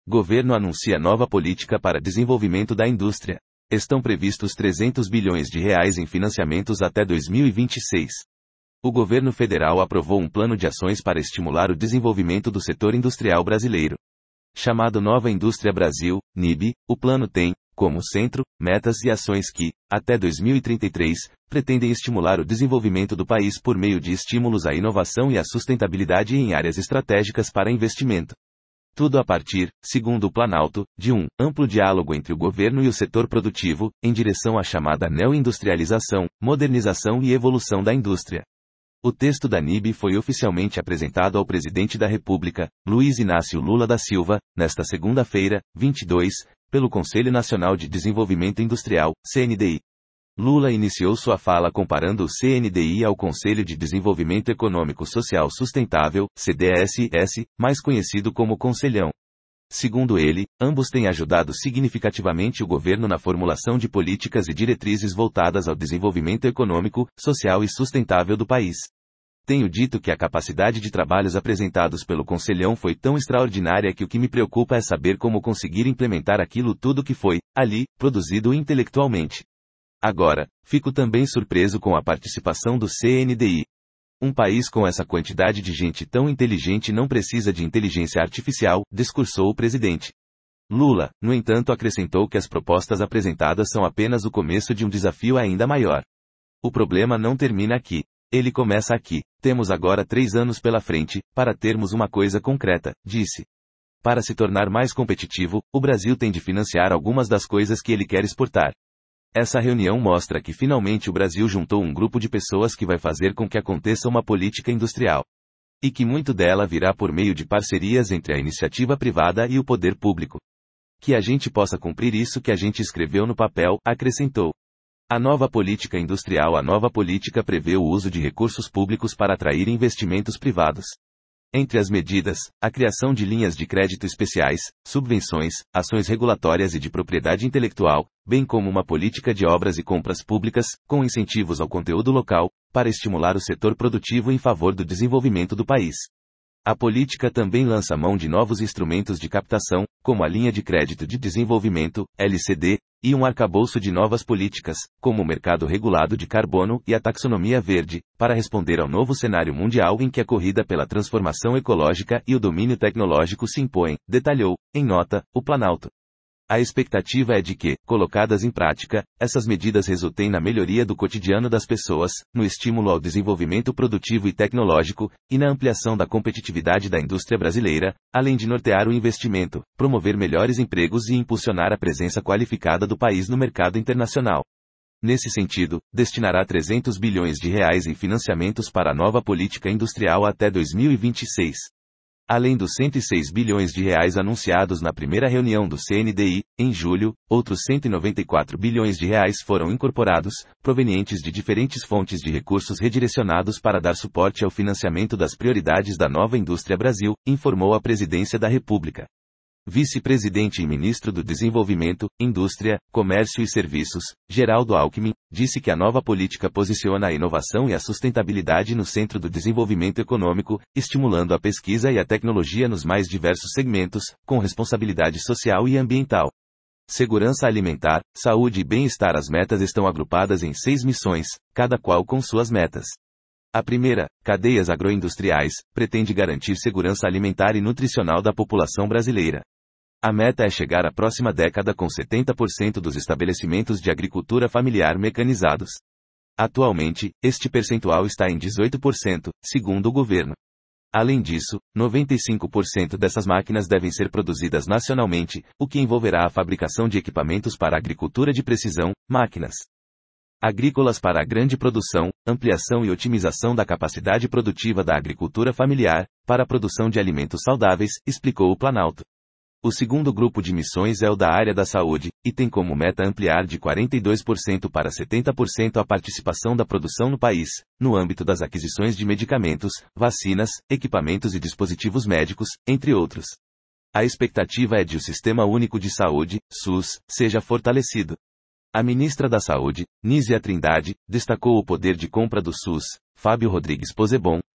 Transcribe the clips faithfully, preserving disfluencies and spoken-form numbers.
Governo anuncia nova política para desenvolvimento da indústria. Estão previstos trezentos bilhões de reais em financiamentos até dois mil e vinte e seis. O governo federal aprovou um plano de ações para estimular o desenvolvimento do setor industrial brasileiro. Chamado Nova Indústria Brasil, N I B, o plano tem, como centro, metas e ações que, até dois mil e trinta e três, pretendem estimular o desenvolvimento do país por meio de estímulos à inovação e à sustentabilidade em áreas estratégicas para investimento. Tudo a partir, segundo o Planalto, de um amplo diálogo entre o governo e o setor produtivo, em direção à chamada neoindustrialização, modernização e evolução da indústria. O texto da N I B foi oficialmente apresentado ao presidente da República, Luiz Inácio Lula da Silva, nesta segunda-feira, vinte e dois, pelo Conselho Nacional de Desenvolvimento Industrial, C N D I. Lula iniciou sua fala comparando o C N D I ao Conselho de Desenvolvimento Econômico Social Sustentável, C D S S, mais conhecido como Conselhão. Segundo ele, ambos têm ajudado significativamente o governo na formulação de políticas e diretrizes voltadas ao desenvolvimento econômico, social e sustentável do país. Tenho dito que a capacidade de trabalhos apresentados pelo Conselhão foi tão extraordinária que o que me preocupa é saber como conseguir implementar aquilo tudo que foi, ali, produzido intelectualmente. Agora, fico também surpreso com a participação do C N D I. Um país com essa quantidade de gente tão inteligente não precisa de inteligência artificial, discursou o presidente. Lula, no entanto, acrescentou que as propostas apresentadas são apenas o começo de um desafio ainda maior. O problema não termina aqui. Ele começa aqui. Temos agora três anos pela frente, para termos uma coisa concreta, disse. Para se tornar mais competitivo, o Brasil tem de financiar algumas das coisas que ele quer exportar. Essa reunião mostra que finalmente o Brasil juntou um grupo de pessoas que vai fazer com que aconteça uma política industrial. E que muito dela virá por meio de parcerias entre a iniciativa privada e o poder público. Que a gente possa cumprir isso que a gente escreveu no papel, acrescentou. A nova política industrial A nova política prevê o uso de recursos públicos para atrair investimentos privados. Entre as medidas, a criação de linhas de crédito especiais, subvenções, ações regulatórias e de propriedade intelectual, bem como uma política de obras e compras públicas, com incentivos ao conteúdo local, para estimular o setor produtivo em favor do desenvolvimento do país. A política também lança mão de novos instrumentos de captação, como a linha de crédito de desenvolvimento, L C D, e um arcabouço de novas políticas, como o mercado regulado de carbono e a taxonomia verde, para responder ao novo cenário mundial em que a corrida pela transformação ecológica e o domínio tecnológico se impõem, detalhou, em nota, o Planalto. A expectativa é de que, colocadas em prática, essas medidas resultem na melhoria do cotidiano das pessoas, no estímulo ao desenvolvimento produtivo e tecnológico, e na ampliação da competitividade da indústria brasileira, além de nortear o investimento, promover melhores empregos e impulsionar a presença qualificada do país no mercado internacional. Nesse sentido, destinará trezentos bilhões de reais em financiamentos para a nova política industrial até dois mil e vinte e seis. Além dos cento e seis bilhões de reais anunciados na primeira reunião do C N D I, em julho, outros cento e noventa e quatro bilhões de reais foram incorporados, provenientes de diferentes fontes de recursos redirecionados para dar suporte ao financiamento das prioridades da Nova Indústria Brasil, informou a Presidência da República. Vice-presidente e ministro do Desenvolvimento, Indústria, Comércio e Serviços, Geraldo Alckmin, disse que a nova política posiciona a inovação e a sustentabilidade no centro do desenvolvimento econômico, estimulando a pesquisa e a tecnologia nos mais diversos segmentos, com responsabilidade social e ambiental. Segurança alimentar, saúde e bem-estar. As metas estão agrupadas em seis missões, cada qual com suas metas. A primeira, cadeias agroindustriais, pretende garantir segurança alimentar e nutricional da população brasileira. A meta é chegar à próxima década com setenta por cento dos estabelecimentos de agricultura familiar mecanizados. Atualmente, este percentual está em dezoito por cento, segundo o governo. Além disso, noventa e cinco por cento dessas máquinas devem ser produzidas nacionalmente, o que envolverá a fabricação de equipamentos para a agricultura de precisão, máquinas agrícolas para a grande produção, ampliação e otimização da capacidade produtiva da agricultura familiar, para a produção de alimentos saudáveis, explicou o Planalto. O segundo grupo de missões é o da área da saúde, e tem como meta ampliar de quarenta e dois por cento para setenta por cento a participação da produção no país, no âmbito das aquisições de medicamentos, vacinas, equipamentos e dispositivos médicos, entre outros. A expectativa é de o Sistema Único de Saúde, SUS, seja fortalecido. A ministra da Saúde, Nízia Trindade, destacou o poder de compra do SUS, Fábio Rodrigues Pozzebon,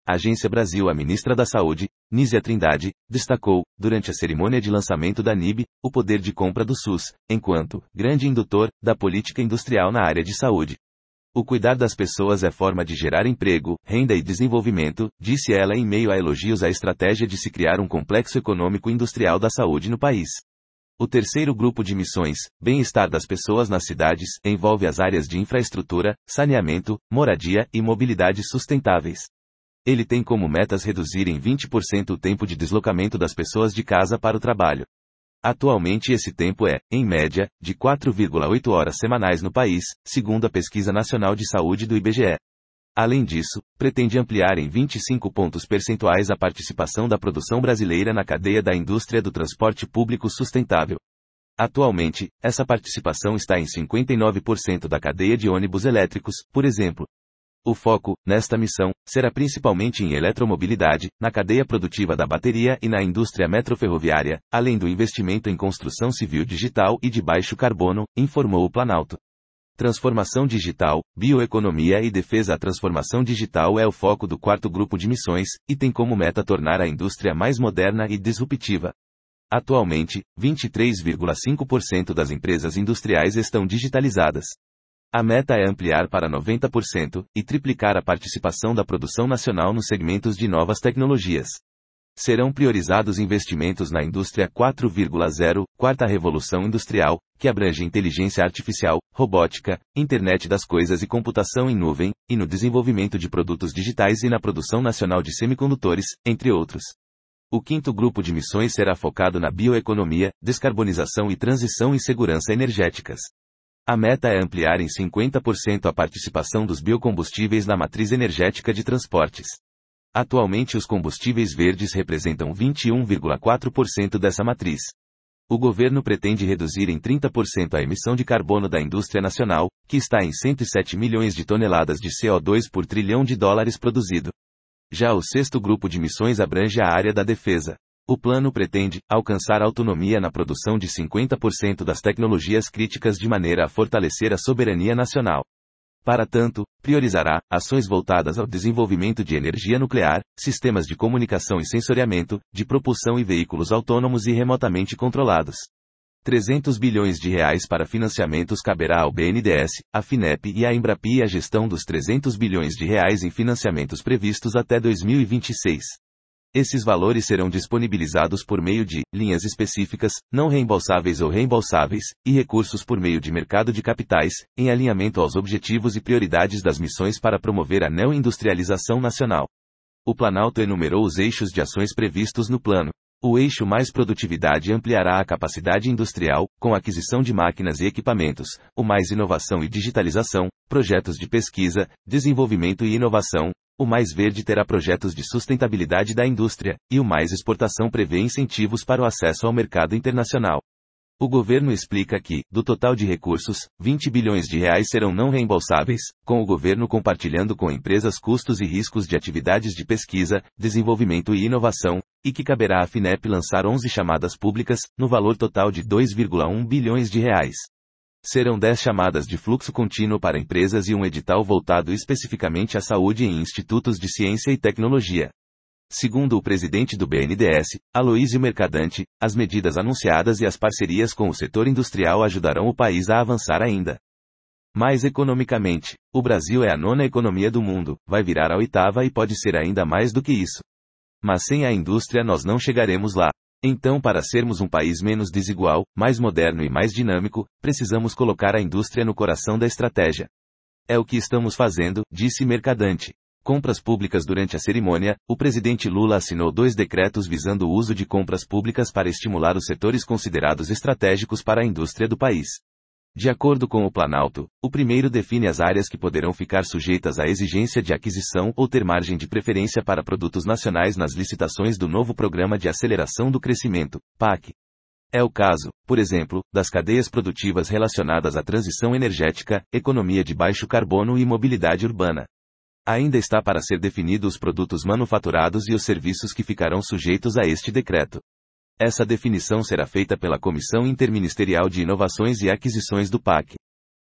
Agência Brasil. A ministra da Saúde, Nízia Trindade, destacou, durante a cerimônia de lançamento da N I B, o poder de compra do SUS, enquanto grande indutor da política industrial na área de saúde. O cuidar das pessoas é forma de gerar emprego, renda e desenvolvimento, disse ela em meio a elogios à estratégia de se criar um complexo econômico industrial da saúde no país. O terceiro grupo de missões, bem-estar das pessoas nas cidades, envolve as áreas de infraestrutura, saneamento, moradia e mobilidade sustentáveis. Ele tem como metas reduzir em vinte por cento o tempo de deslocamento das pessoas de casa para o trabalho. Atualmente esse tempo é, em média, de quatro vírgula oito horas semanais no país, segundo a Pesquisa Nacional de Saúde do I B G E. Além disso, pretende ampliar em vinte e cinco pontos percentuais a participação da produção brasileira na cadeia da indústria do transporte público sustentável. Atualmente, essa participação está em cinquenta e nove por cento da cadeia de ônibus elétricos, por exemplo. O foco, nesta missão, será principalmente em eletromobilidade, na cadeia produtiva da bateria e na indústria metroferroviária, além do investimento em construção civil digital e de baixo carbono, informou o Planalto. Transformação digital, bioeconomia e defesa. A transformação digital é o foco do quarto grupo de missões, e tem como meta tornar a indústria mais moderna e disruptiva. Atualmente, vinte e três vírgula cinco por cento das empresas industriais estão digitalizadas. A meta é ampliar para noventa por cento, e triplicar a participação da produção nacional nos segmentos de novas tecnologias. Serão priorizados investimentos na indústria quatro ponto zero, quarta revolução industrial, que abrange inteligência artificial, robótica, internet das coisas e computação em nuvem, e no desenvolvimento de produtos digitais e na produção nacional de semicondutores, entre outros. O quinto grupo de missões será focado na bioeconomia, descarbonização e transição e segurança energéticas. A meta é ampliar em cinquenta por cento a participação dos biocombustíveis na matriz energética de transportes. Atualmente os combustíveis verdes representam vinte e um vírgula quatro por cento dessa matriz. O governo pretende reduzir em trinta por cento a emissão de carbono da indústria nacional, que está em cento e sete milhões de toneladas de C O dois por trilhão de dólares produzido. Já o sexto grupo de missões abrange a área da defesa. O plano pretende alcançar autonomia na produção de cinquenta por cento das tecnologias críticas de maneira a fortalecer a soberania nacional. Para tanto, priorizará ações voltadas ao desenvolvimento de energia nuclear, sistemas de comunicação e sensoriamento, de propulsão e veículos autônomos e remotamente controlados. trezentos bilhões de reais para financiamentos caberá ao B N D E S, à FINEP e à Embrapi e a gestão dos trezentos bilhões de reais em financiamentos previstos até dois mil e vinte e seis. Esses valores serão disponibilizados por meio de linhas específicas, não reembolsáveis ou reembolsáveis, e recursos por meio de mercado de capitais, em alinhamento aos objetivos e prioridades das missões para promover a neoindustrialização nacional. O Planalto enumerou os eixos de ações previstos no plano. O eixo Mais Produtividade ampliará a capacidade industrial, com aquisição de máquinas e equipamentos, o Mais Inovação e Digitalização, projetos de pesquisa, desenvolvimento e inovação. O Mais Verde terá projetos de sustentabilidade da indústria, e o Mais Exportação prevê incentivos para o acesso ao mercado internacional. O governo explica que, do total de recursos, vinte bilhões de reais serão não reembolsáveis, com o governo compartilhando com empresas custos e riscos de atividades de pesquisa, desenvolvimento e inovação, e que caberá à FINEP lançar onze chamadas públicas, no valor total de dois vírgula um bilhões de reais. Serão dez chamadas de fluxo contínuo para empresas e um edital voltado especificamente à saúde em institutos de ciência e tecnologia. Segundo o presidente do B N D E S, Aloísio Mercadante, as medidas anunciadas e as parcerias com o setor industrial ajudarão o país a avançar ainda mais economicamente. O Brasil é a nona economia do mundo, vai virar a oitava e pode ser ainda mais do que isso. Mas sem a indústria nós não chegaremos lá. Então, para sermos um país menos desigual, mais moderno e mais dinâmico, precisamos colocar a indústria no coração da estratégia. É o que estamos fazendo, disse Mercadante. Compras públicas. Durante a cerimônia, o presidente Lula assinou dois decretos visando o uso de compras públicas para estimular os setores considerados estratégicos para a indústria do país. De acordo com o Planalto, o primeiro define as áreas que poderão ficar sujeitas à exigência de aquisição ou ter margem de preferência para produtos nacionais nas licitações do novo Programa de Aceleração do Crescimento, P A C. É o caso, por exemplo, das cadeias produtivas relacionadas à transição energética, economia de baixo carbono e mobilidade urbana. Ainda está para ser definido os produtos manufaturados e os serviços que ficarão sujeitos a este decreto. Essa definição será feita pela Comissão Interministerial de Inovações e Aquisições do P A C.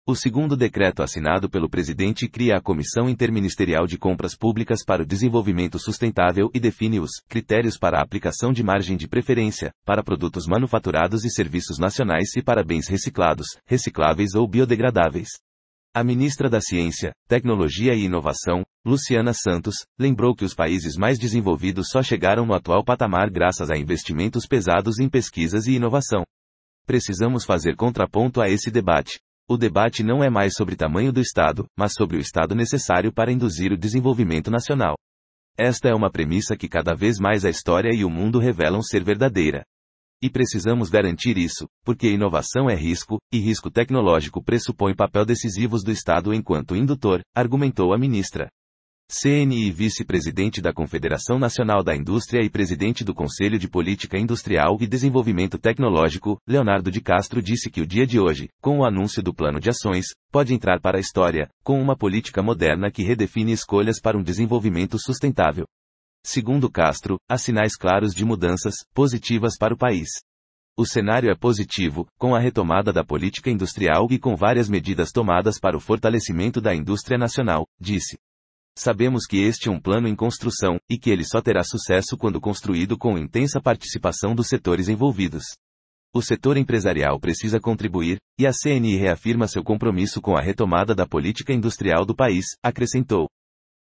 O segundo decreto assinado pelo presidente cria a Comissão Interministerial de Compras Públicas para o Desenvolvimento Sustentável e define os critérios para a aplicação de margem de preferência, para produtos manufaturados e serviços nacionais e para bens reciclados, recicláveis ou biodegradáveis. A ministra da Ciência, Tecnologia e Inovação, Luciana Santos, lembrou que os países mais desenvolvidos só chegaram no atual patamar graças a investimentos pesados em pesquisas e inovação. Precisamos fazer contraponto a esse debate. O debate não é mais sobre tamanho do Estado, mas sobre o Estado necessário para induzir o desenvolvimento nacional. Esta é uma premissa que cada vez mais a história e o mundo revelam ser verdadeira. E precisamos garantir isso, porque inovação é risco, e risco tecnológico pressupõe papel decisivos do Estado enquanto indutor, argumentou a ministra. C N I vice-presidente da Confederação Nacional da Indústria e presidente do Conselho de Política Industrial e Desenvolvimento Tecnológico, Leonardo de Castro disse que o dia de hoje, com o anúncio do plano de ações, pode entrar para a história, com uma política moderna que redefine escolhas para um desenvolvimento sustentável. Segundo Castro, há sinais claros de mudanças positivas para o país. O cenário é positivo, com a retomada da política industrial e com várias medidas tomadas para o fortalecimento da indústria nacional, disse. Sabemos que este é um plano em construção, e que ele só terá sucesso quando construído com intensa participação dos setores envolvidos. O setor empresarial precisa contribuir, e a C N I reafirma seu compromisso com a retomada da política industrial do país, acrescentou.